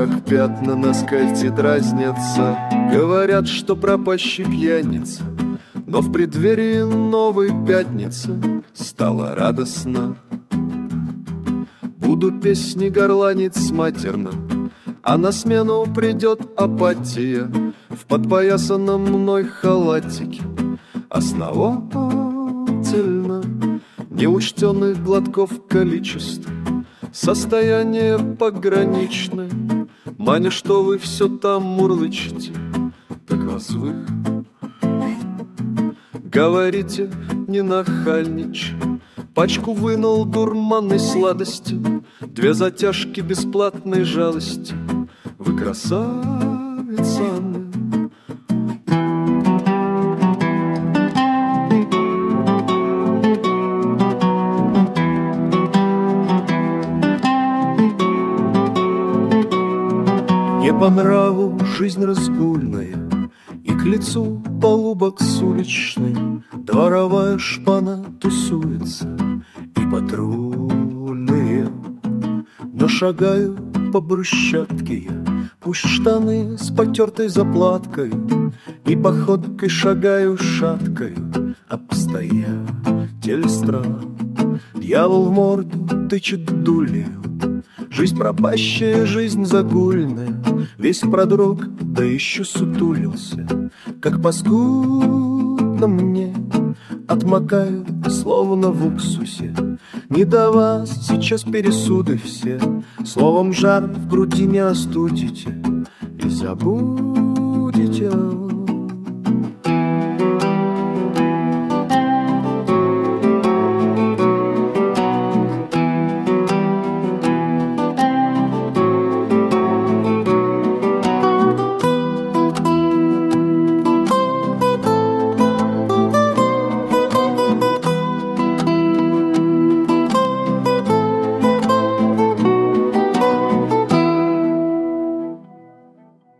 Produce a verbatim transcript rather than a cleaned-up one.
как пятна на скальте дразнятся. Говорят, что пропащий пьяница, но в преддверии новой пятницы стало радостно. Буду песни горланить матерно, а на смену придет апатия в подпоясанном мной халатике. Основательно неучтенных глотков количество, состояние пограничное. Маня, что вы все там мурлычете, так вас вы говорите, не нахальничай. Пачку вынул дурманной сладости, две затяжки бесплатной жалости. Вы красавица, Анна. Не по нраву жизнь разгульная, и к лицу полубок с уличной дворовая шпана тусуется, и патрульные. Но шагаю по брусчатке я, пусть штаны с потертой заплаткой, и походкой шагаю шаткой, обстоятельства. Дьявол в морду тычет дулью, жизнь пропащая, жизнь загульная. Весь продрог, да еще сутулился, как паскудно мне. Отмокаю, словно в уксусе. Не до вас сейчас пересуды все. Словом, жар в груди не остудите и забудете.